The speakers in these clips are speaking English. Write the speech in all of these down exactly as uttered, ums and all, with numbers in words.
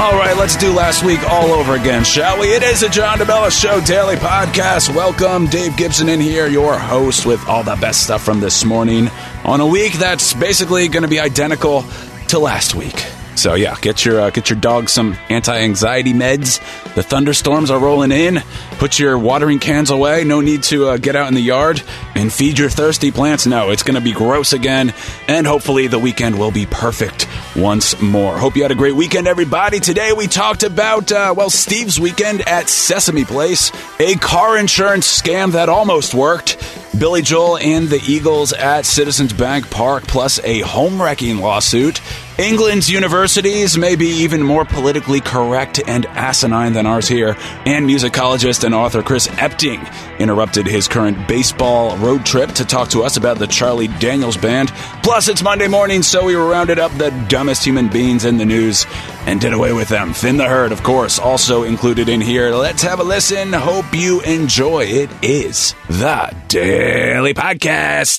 All right, let's do last week all over again, shall we? It is a John DeBella Show daily podcast. Welcome, Dave Gibson in here, your host with all the best stuff from this morning on a week that's basically going to be identical to last week. So yeah, get your uh, get your dog some anti-anxiety meds. The thunderstorms are rolling in. Put your watering cans away. No need to uh, get out in the yard and feed your thirsty plants. No, it's going to be gross again. And hopefully the weekend will be perfect once more. Hope you had a great weekend, everybody. Today we talked about, uh, well, Steve's weekend at Sesame Place, a car insurance scam that almost worked, Billy Joel and the Eagles at Citizens Bank Park, plus a home-wrecking lawsuit. England's universities may be even more politically correct and asinine than ours here, and musicologist and author Chris Epting interrupted his current baseball road trip to talk to us about the Charlie Daniels Band. Plus, it's Monday morning, so we rounded up the dumbest human beings in the news and did away with them. Finn the Herd, of course, also included in here. Let's have a listen. Hope you enjoy. It is the Daily Podcast.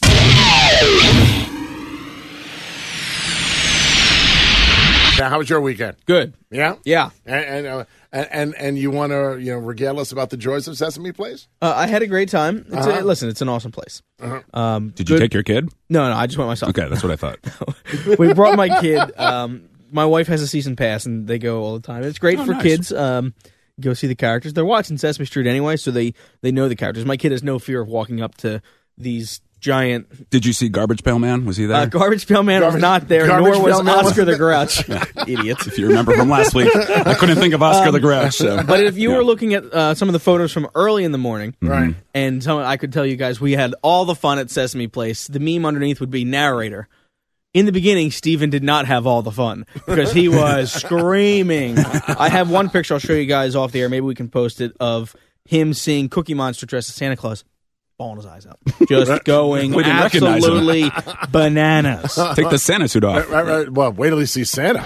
Now, how was your weekend? Good. Yeah? Yeah. And and uh, and, and you want to you know regale us about the joys of Sesame Place? Uh, I had a great time. It's Uh-huh. a, listen, it's an awesome place. Uh-huh. Um, Did good- you take your kid? No, no, I just went myself. Okay, that's what I thought. We brought my kid. Um, my wife has a season pass, and they go all the time. It's great Oh, for nice. kids. Um, go see the characters. They're watching Sesame Street anyway, so they, they know the characters. My kid has no fear of walking up to these giant... Did you see Garbage Pail Man? Was he there? Uh, Garbage Pail Man Garbage- was not there, Garbage nor was Pail Man Oscar wasn't the Grouch. Idiots. If you remember from last week, I couldn't think of Oscar the Grouch. So. But if you Yeah. were looking at uh, some of the photos from early in the morning, Right. and some, I could tell you guys we had all the fun at Sesame Place. The meme underneath would be narrator. In the beginning, Steven did not have all the fun because he was screaming. I have one picture I'll show you guys off the air. Maybe we can post it of him seeing Cookie Monster dressed as Santa Claus, bawling his eyes out, just going We didn't recognize him. absolutely bananas. Take the Santa suit off. Right, right, right. Well, wait till you see Santa.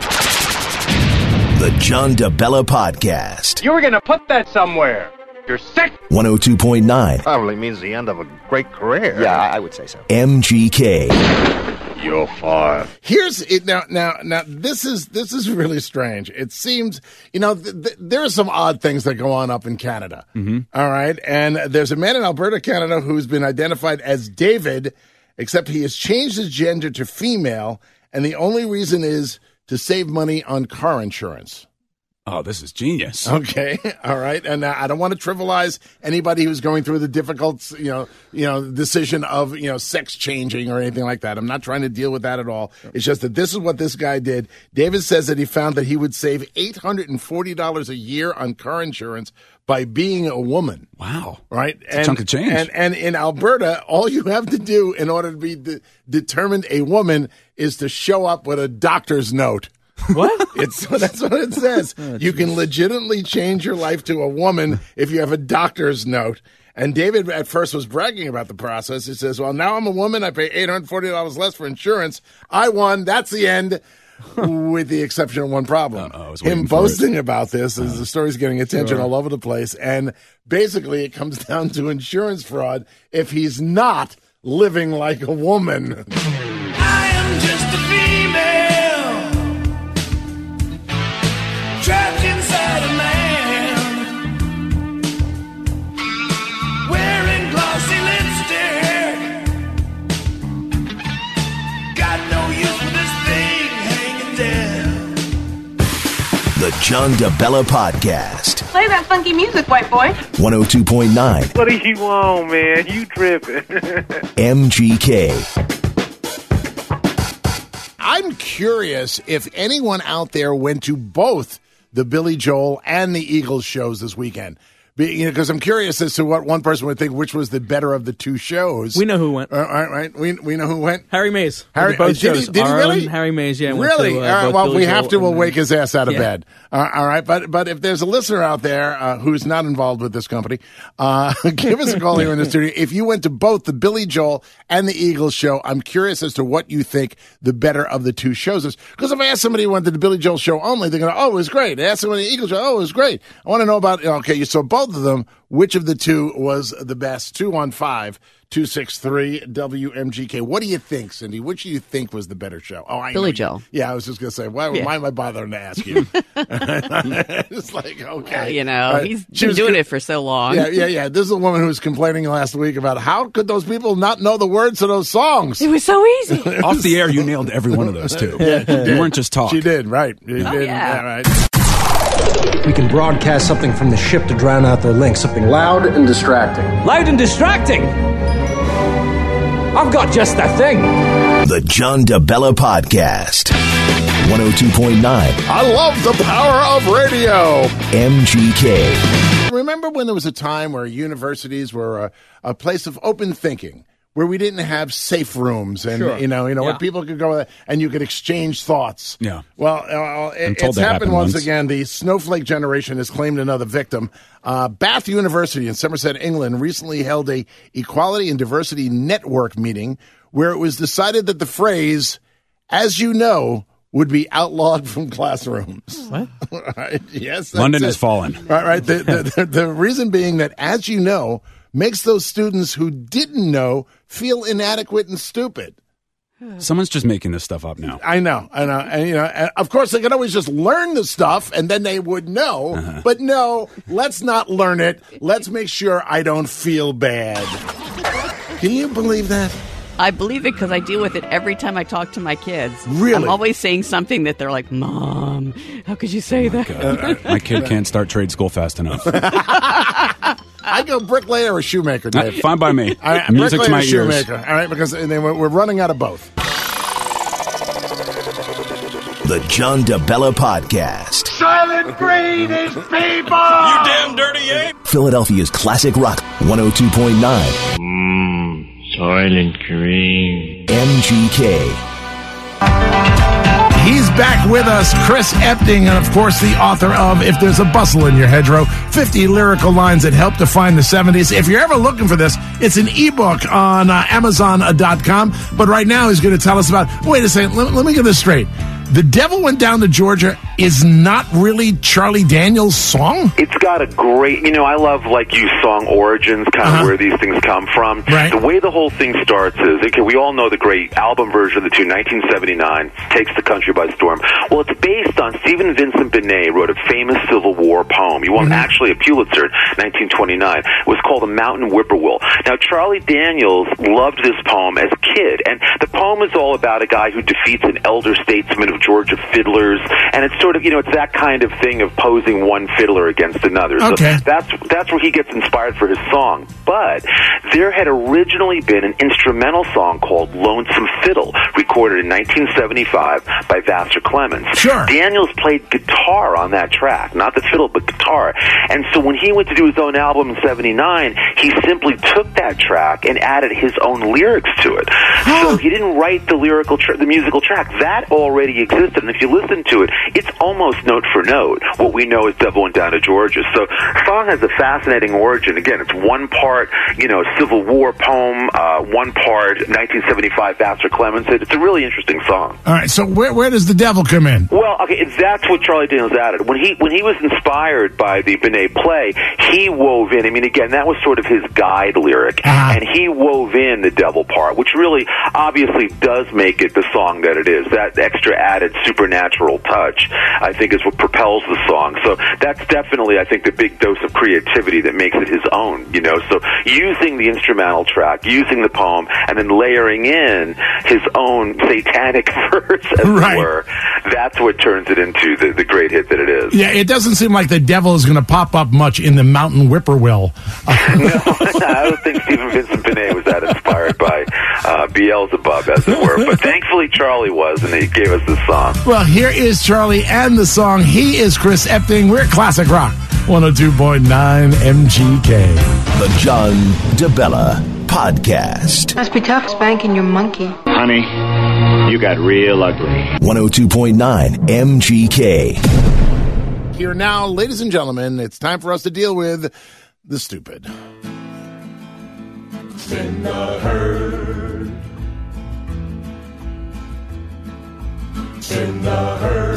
The John DeBella Podcast. You were going to put that somewhere. You're sick. one oh two point nine Probably means the end of a great career. Yeah, I would say so. M G K. You're fired. Here's it now. Now, now, this is this is really strange. It seems, you know, th- th- there are some odd things that go on up in Canada. Mm-hmm. All right, and there's a man in Alberta, Canada, who's been identified as David, except he has changed his gender to female, and the only reason is to save money on car insurance. Oh, this is genius. Okay, all right, and uh, I don't want to trivialize anybody who's going through the difficult, you know, you know, decision of you know sex changing or anything like that. I'm not trying to deal with that at all. It's just that this is what this guy did. David says that he found that he would save eight hundred and forty dollars a year on car insurance by being a woman. Wow. Right, It's a chunk of change. And and in Alberta, all you have to do in order to be de- determined a woman is to show up with a doctor's note. What? It's that's what it says. Oh, you can legitimately change your life to a woman if you have a doctor's note. And David at first was bragging about the process. He says, "Well, now I'm a woman. I pay eight hundred forty dollars less for insurance. I won. That's the end." With the exception of one problem. Uh-oh, I was Him waiting for boasting about this is the story's getting attention Sure. all over the place. And basically, it comes down to insurance fraud if he's not living like a woman. I am just a female trapped inside a man, wearing glossy lipstick. Got no use for this thing hanging down. The John DeBella Podcast. Play that funky music, white boy. one oh two point nine What do you want, man? You tripping. M G K. I'm curious if anyone out there went to both the Billy Joel and the Eagles shows this weekend. Be, you know, because I'm curious as to what one person would think, which was the better of the two shows. We know who went. Uh, all right, right. We we know who went. Harry Mays. Harry, Both uh, did he- shows. did he Our really? own Harry Mays, yeah. went Really? to, uh, All right, both well, Billy we Joel have to and, uh, uh, wake his ass out of yeah. bed. Uh, all right, but but if there's a listener out there uh, who's not involved with this company, uh, give us a call here in the studio. If you went to both the Billy Joel and the Eagles show, I'm curious as to what you think the better of the two shows is. Because if I ask somebody who went to the Billy Joel show only, they're going to, oh, it was great. I ask somebody the Eagles show, oh, it was great. I want to know about, okay, so both both of them, which of the two was the best? two one five, two six three, W M G K. What do you think, Cindy? Which do you think was the better show? Oh, I Billy know. Joel. Yeah, I was just going to say, why, Yeah. why am I bothering to ask you? It's like, okay. Well, you know, Right. he's She been was doing co- it for so long. Yeah, yeah, yeah. This is a woman who was complaining last week about how could those people not know the words to those songs? It was so easy. Off the air, you nailed every one of those, too. Yeah, she did. You weren't just talking. She did, right. You Oh, did, yeah. right. We can broadcast something from the ship to drown out their links, something loud and distracting. Loud and distracting? I've got just that thing. The John DeBella Podcast. one oh two point nine I love the power of radio. M G K. Remember when there was a time where universities were a, a place of open thinking, where we didn't have safe rooms, and Sure. you know, you know, Yeah. where people could go and you could exchange thoughts. Yeah. Well, uh, it, I'm told it's that happened happened once once. again. The snowflake generation has claimed another victim. Uh, Bath University in Somerset, England, recently held a equality and diversity network meeting where it was decided that the phrase "as you know" would be outlawed from classrooms. What? Right? Yes, that's London it. has fallen. Right, right. The, the, the, the reason being that, as you know, makes those students who didn't know feel inadequate and stupid. Someone's just making this stuff up now. I know, I know, and you know, and of course they could always just learn the stuff and then they would know. Uh-huh. But no, let's not learn it. Let's make sure I don't feel bad. Can you believe that? I believe it because I deal with it every time I talk to my kids. Really? I'm always saying something that they're like, Mom, how could you say that? God, my kid can't start trade school fast enough. I go bricklayer or shoemaker, Dave. Fine by me. All right, Music to bricklayer my or ears. shoemaker. All right, because they, we're we're running out of both. The John DeBella Podcast. Silent Green is people! You damn dirty ape! Philadelphia's classic rock. one oh two point nine Mmm, Silent Green. M G K. He's back with us, Chris Epting, and of course the author of If There's a Bustle in Your Hedgerow, fifty lyrical lines that help define the seventies. If you're ever looking for this, it's an ebook on uh, Amazon dot com, but right now he's going to tell us about, wait a second, let, let me get this straight. The Devil Went Down to Georgia is not really Charlie Daniels' song? It's got a great, you know, I love, like you, song origins, kind of Uh-huh. where these things come from. Right. The way the whole thing starts is, okay, we all know the great album version of the tune, nineteen seventy-nine, Takes the Country by Storm. Well, it's based on Stephen Vincent Benet wrote a famous Civil War poem. He won Mm-hmm. actually a Pulitzer in nineteen twenty-nine. It was called The Mountain Whippoorwill. Now, Charlie Daniels loved this poem as a kid, and the poem is all about a guy who defeats an elder statesman of Georgia fiddlers, and it's sort of, you know, it's that kind of thing of posing one fiddler against another. Okay. So that's that's where he gets inspired for his song. But there had originally been an instrumental song called Lonesome Fiddle, recorded in nineteen seventy-five by Vassar Clements. Sure. Daniels played guitar on that track, not the fiddle, but guitar. And so when he went to do his own album in seventy-nine, he simply took that track and added his own lyrics to it. So he didn't write the lyrical, tra- the musical track. That already existed. And if you listen to it, it's almost note for note what we know as Devil Went Down to Georgia. So the song has a fascinating origin. Again, it's one part, you know, Civil War poem, uh, one part nineteen seventy-five Vassar Clements. It's a really interesting song. All right, so where, where does the devil come in? Well, okay, that's what Charlie Daniels added. When he when he was inspired by the Benet play, he wove in, I mean, again, that was sort of his guide lyric, Uh-huh. and he wove in the devil part, which really obviously does make it the song that it is. That extra added supernatural touch, I think, is what propels the song. So that's definitely, I think, the big dose of creativity that makes it his own, you know. So using the instrumental track, using the poem, and then layering in his own satanic verse, as Right. it were, that's what turns it into the, the great hit that it is. Yeah, it doesn't seem like the devil is going to pop up much in the Mountain Whippoorwill. No, I don't think Stephen Vincent Benet was that inspired by uh, Beelzebub, as it were. But thankfully Charlie was, and he gave us this song. Well, here is Charlie and the song. He is Chris Epting. We're Classic Rock, one oh two point nine M G K. The John DeBella Podcast. Must be tough spanking your monkey. Honey, you got real ugly. one oh two point nine M G K. Here now, ladies and gentlemen, it's time for us to deal with the stupid. In the herd. In the herd.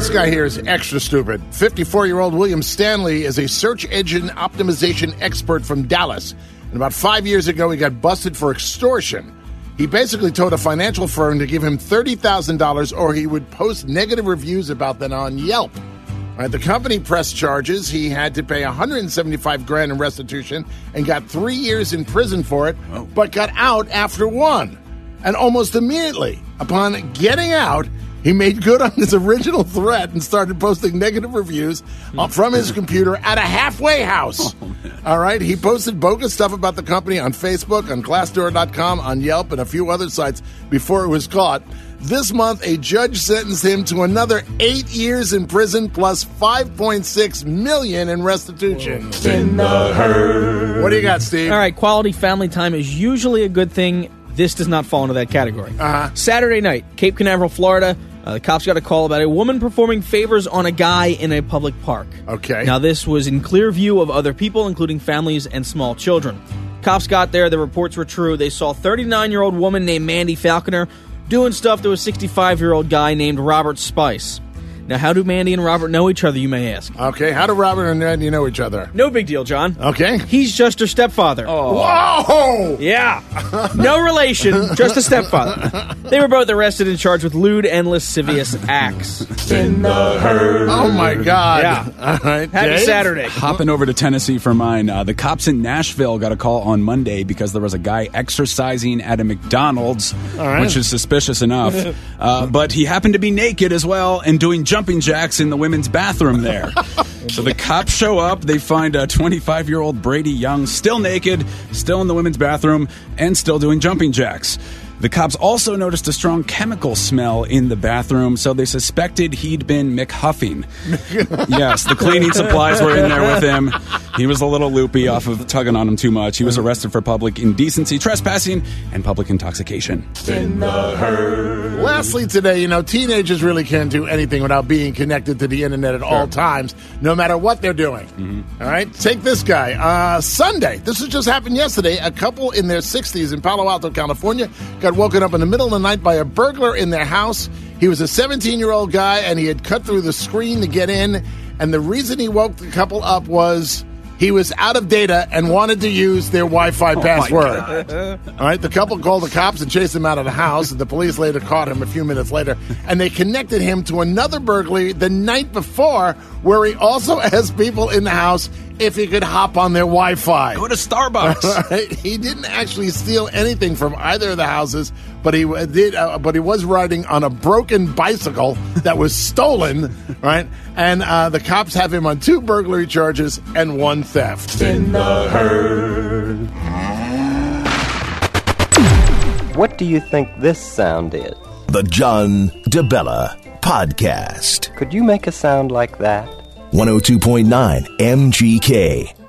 This guy here is extra stupid. fifty-four-year-old William Stanley is a search engine optimization expert from Dallas. And about five years ago, he got busted for extortion. He basically told a financial firm to give him thirty thousand dollars or he would post negative reviews about them on Yelp. Right, the company pressed charges. He had to pay one hundred seventy-five grand in restitution and got three years in prison for it, oh. but got out after one. And almost immediately, upon getting out, he made good on his original threat and started posting negative reviews uh, from his computer at a halfway house. Oh, all right, he posted bogus stuff about the company on Facebook, on Glassdoor dot com, on Yelp, and a few other sites before it was caught. This month, a judge sentenced him to another eight years in prison plus five point six million dollars in restitution. In the herd. What do you got, Steve? All right, quality family time is usually a good thing. This does not fall into that category. Uh-huh. Saturday night, Cape Canaveral, Florida. Uh, the cops got a call about a woman performing favors on a guy in a public park. Okay. Now, this was in clear view of other people, including families and small children. Cops got there. The reports were true. They saw a thirty-nine-year-old woman named Mandy Falconer doing stuff to a sixty-five-year-old guy named Robert Spice. Now, how do Mandy and Robert know each other, you may ask? Okay, how do Robert and Mandy know each other? No big deal, John. Okay. He's just her stepfather. Oh. Whoa! Yeah. No relation, just a stepfather. They were both arrested and charged with lewd and lascivious acts. In the herd. Oh, my God. Yeah. All right, Happy Dave? Saturday. Hopping over to Tennessee for mine. Uh, the cops in Nashville got a call on Monday because there was a guy exercising at a McDonald's, right. which is suspicious enough. uh, but he happened to be naked as well and doing jumping jacks in the women's bathroom there. So the cops show up. They find a twenty-five-year-old Brady Young still naked, still in the women's bathroom, and still doing jumping jacks. The cops also noticed a strong chemical smell in the bathroom, so they suspected he'd been McHuffing. Yes, the cleaning supplies were in there with him. He was a little loopy off of tugging on him too much. He was arrested for public indecency, trespassing, and public intoxication. In the herd. Lastly today, you know, teenagers really can't do anything without being connected to the internet at sure. all times, no matter what they're doing. Mm-hmm. All right? Take this guy. Uh, Sunday, this has just happened yesterday, a couple in their sixties in Palo Alto, California, got woken up in the middle of the night by a burglar in their house. He was a seventeen-year-old guy, and he had cut through the screen to get in. And the reason he woke the couple up was he was out of data and wanted to use their Wi-Fi oh password. All right, the couple called the cops and chased him out of the house. And the police later caught him a few minutes later, and they connected him to another burglary the night before, where he also asked people in the house if he could hop on their Wi-Fi. Go to Starbucks. Right? He didn't actually steal anything from either of the houses, but he did. Uh, but he was riding on a broken bicycle that was stolen, right? And uh, the cops have him on two burglary charges and one theft. In the herd. What do you think this sound is? The John DeBella Podcast. Could you make a sound like that? one oh two point nine M G K.